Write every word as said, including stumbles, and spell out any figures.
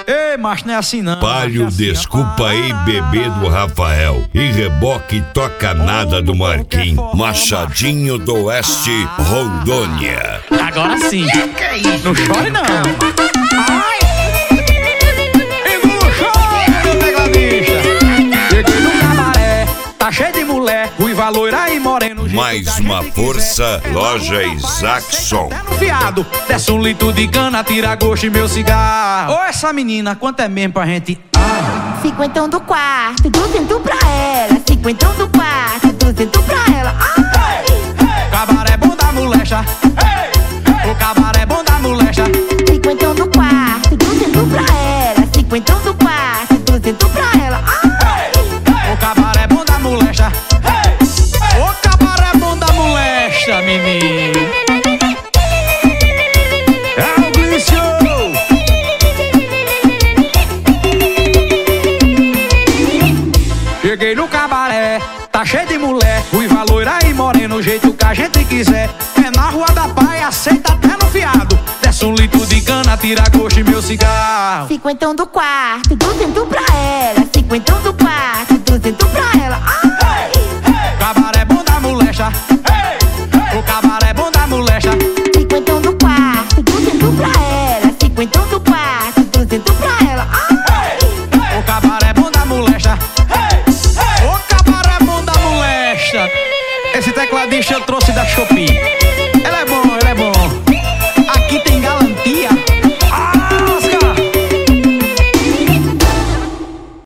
Ei, macho, não é assim não. Palio, é assim, desculpa aí, rapaz. bebê do Rafael. E reboque toca nada do Marquinhos. Machadinho do Oeste, Rondônia. Agora sim. Não chore não. Ai! E não chore, pega bicha. Cheguei no cabaré, tá cheio de mulher, ruiva, loira e moreno. Mais uma força, loja Isaacson. Fiado, desce um litro de cana, tira gosto e meu cigarro. Ô, essa menina, quanto é mesmo pra gente? Ah. Cinquentão do quarto, duzento pra ela. Cinquentão do quarto, duzento pra ela. Ai. O cabaré bom da molecha. O cabaré bom da molecha. Cinquentão do quarto, duzento pra ela. Cinquentão do quarto, duzento pra ela. Ai. O cabaré bom da molecha. O cabaré bom da molecha, menino. É o Glício. Cheguei no cabaré, tá cheio de mulher, ruiva, loira e moreno, jeito que a gente quiser. É na Rua da Praia, aceita até no fiado. Desce um litro de cana, tira gosto e meu cigarro. Cinquentão do quarto, duzento pra ela. Cinquentão do quarto, duzento pra ela. Ai. O cabaré bom da molecha. O cabaré bom da molecha. Cinquentão do quarto, duzento pra ela. Cinquentão do quarto, duzento pra ela. Ai. O cabaré bom da molecha. O cabaré bom da molecha. Esse tecladista eu trouxe